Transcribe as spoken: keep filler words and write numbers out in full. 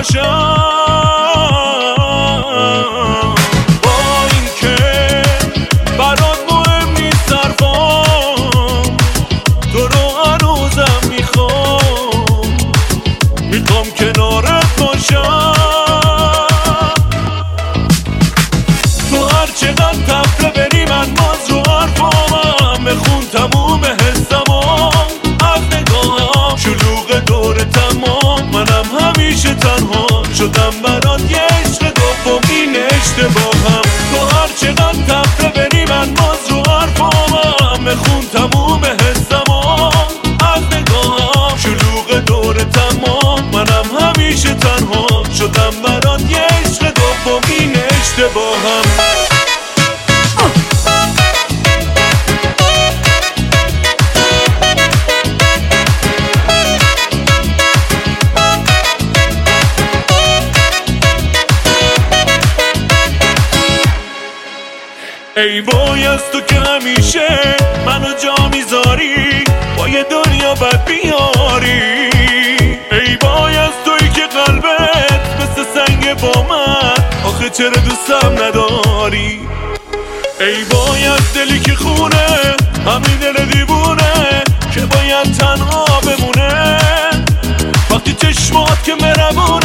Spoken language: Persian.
باشم، با این که برات مهم نیست حرفام، تو رو هنوزم میخوام، میخوام کنارت باشم. تو هر چقدر تفره بری من باز رو حرفامم، بخون تموم حسمام از نگاهم، شلوغ دور تمام منم همیشه تنها شدم برات یه عشق دوم، این اشتباهم. تو هر چقدر تفره بری من باز رو حرفامم، بخون تموم حسمام از نگاهم، شلوغ دور تمام منم همیشه تنها شدم برات یه عشق دوم، این اشتباهم. ای وای از تو که همیشه منو جا میذاری، با یه دنیا بد بیاری. ای وای از تویی که قلبت مثل سنگ با من، آخه چرا دوستم نداری. ای وای از دلی که خونه، همین دل دیوونه که باید تنها بمونه، وقتی چشمات که مهربونه